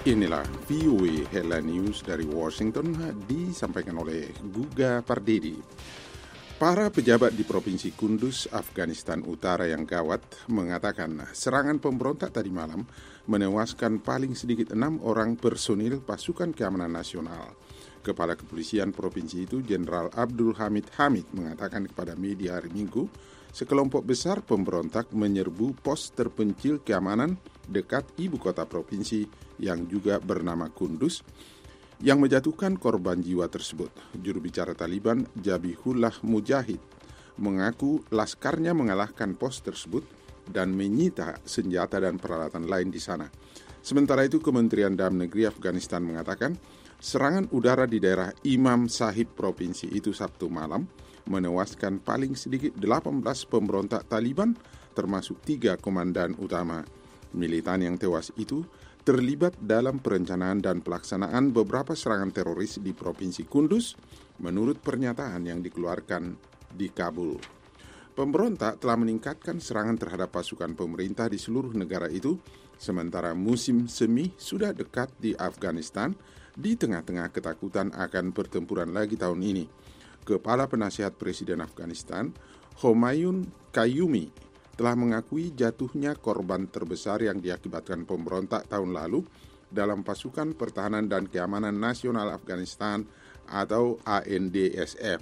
Inilah VOA Headline News dari Washington disampaikan oleh Guga Pardedi. Para pejabat di Provinsi Kunduz, Afghanistan Utara yang gawat mengatakan serangan pemberontak tadi malam menewaskan paling sedikit 6 orang personil pasukan keamanan nasional. Kepala Kepolisian Provinsi itu, Jenderal Abdul Hamid Hamid, mengatakan kepada media hari Minggu, sekelompok besar pemberontak menyerbu pos terpencil keamanan dekat ibu kota provinsi yang juga bernama Kunduz, yang menjatuhkan korban jiwa tersebut. Juru bicara Taliban, Zabihullah Mujahid, mengaku laskarnya mengalahkan pos tersebut dan menyita senjata dan peralatan lain di sana. Sementara itu, Kementerian Dalam Negeri Afghanistan mengatakan serangan udara di daerah Imam Sahib provinsi itu Sabtu malam menewaskan paling sedikit 18 pemberontak Taliban, termasuk 3 komandan utama. Militan yang tewas itu terlibat dalam perencanaan dan pelaksanaan beberapa serangan teroris di Provinsi Kunduz, menurut pernyataan yang dikeluarkan di Kabul. Pemberontak telah meningkatkan serangan terhadap pasukan pemerintah di seluruh negara itu, sementara musim semi sudah dekat di Afghanistan di tengah-tengah ketakutan akan pertempuran lagi tahun ini. Kepala Penasihat Presiden Afghanistan, Homayun Qayyumi, telah mengakui jatuhnya korban terbesar yang diakibatkan pemberontak tahun lalu dalam Pasukan Pertahanan dan Keamanan Nasional Afghanistan atau ANDSF.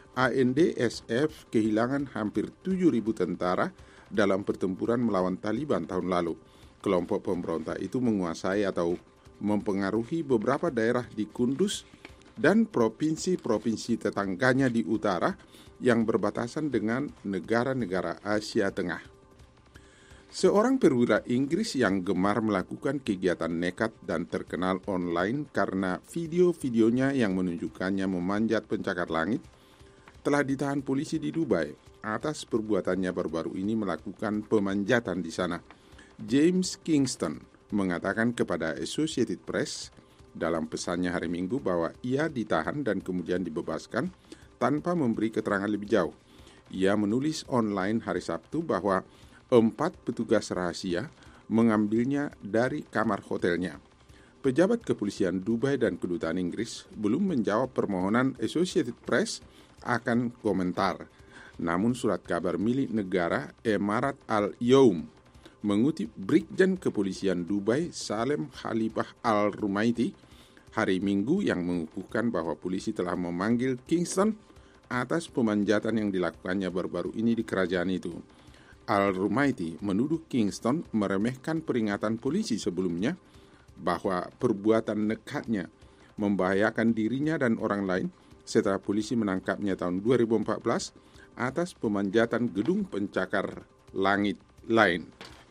ANDSF kehilangan hampir 7.000 tentara dalam pertempuran melawan Taliban tahun lalu. Kelompok pemberontak itu menguasai atau mempengaruhi beberapa daerah di Kunduz dan provinsi-provinsi tetangganya di utara yang berbatasan dengan negara-negara Asia Tengah. Seorang perwira Inggris yang gemar melakukan kegiatan nekat dan terkenal online karena video-videonya yang menunjukkannya memanjat pencakar langit telah ditahan polisi di Dubai atas perbuatannya baru-baru ini melakukan pemanjatan di sana. James Kingston mengatakan kepada Associated Press dalam pesannya hari Minggu bahwa ia ditahan dan kemudian dibebaskan tanpa memberi keterangan lebih jauh. Ia menulis online hari Sabtu bahwa 4 petugas rahasia mengambilnya dari kamar hotelnya. Pejabat kepolisian Dubai dan kedutaan Inggris belum menjawab permohonan Associated Press akan komentar. Namun surat kabar milik negara Emirat Al-Youm mengutip Brigjen Kepolisian Dubai Salem Khalifah Al-Rumaiti hari Minggu yang mengukuhkan bahwa polisi telah memanggil Kingston atas pemanjatan yang dilakukannya baru-baru ini di kerajaan itu. Al-Rumaiti menuduh Kingston meremehkan peringatan polisi sebelumnya bahwa perbuatan nekatnya membahayakan dirinya dan orang lain setelah polisi menangkapnya tahun 2014 atas pemanjatan gedung pencakar langit lain.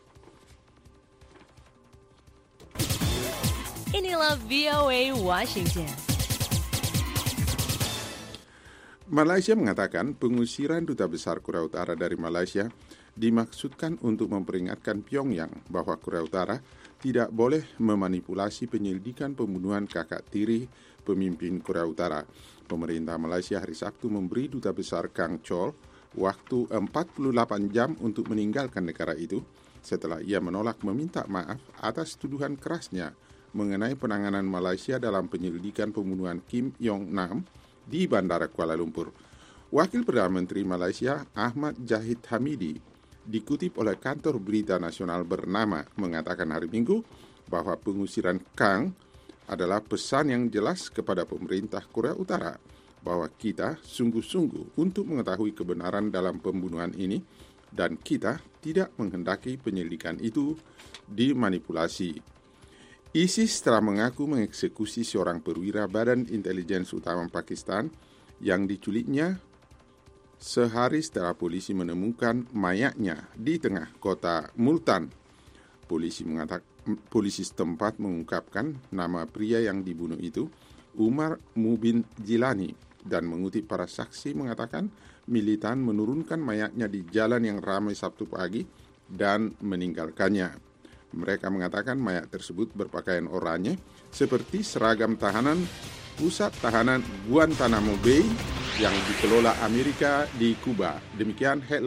Inilah VOA Washington. Malaysia mengatakan pengusiran Duta Besar Korea Utara dari Malaysia dimaksudkan untuk memperingatkan Pyongyang bahwa Korea Utara tidak boleh memanipulasi penyelidikan pembunuhan kakak tiri pemimpin Korea Utara. Pemerintah Malaysia hari Sabtu memberi Duta Besar Kang Chol waktu 48 jam untuk meninggalkan negara itu setelah ia menolak meminta maaf atas tuduhan kerasnya mengenai penanganan Malaysia dalam penyelidikan pembunuhan Kim Jong-nam di Bandara Kuala Lumpur. Wakil Perdana Menteri Malaysia Ahmad Zahid Hamidi dikutip oleh kantor berita nasional bernama mengatakan hari Minggu bahwa pengusiran Kang adalah pesan yang jelas kepada pemerintah Korea Utara bahwa kita sungguh-sungguh untuk mengetahui kebenaran dalam pembunuhan ini dan kita tidak menghendaki penyelidikan itu dimanipulasi. ISIS telah mengaku mengeksekusi seorang perwira Badan Intelijen Utama Pakistan yang diculiknya sehari setelah polisi menemukan mayatnya di tengah kota Multan. Polisi setempat mengungkapkan nama pria yang dibunuh itu Umar Mubin Jilani dan mengutip para saksi mengatakan militan menurunkan mayatnya di jalan yang ramai Sabtu pagi dan meninggalkannya. Mereka mengatakan mayat tersebut berpakaian oranye seperti seragam tahanan pusat tahanan Guantanamo Bay yang dikelola Amerika di Kuba. Demikian headline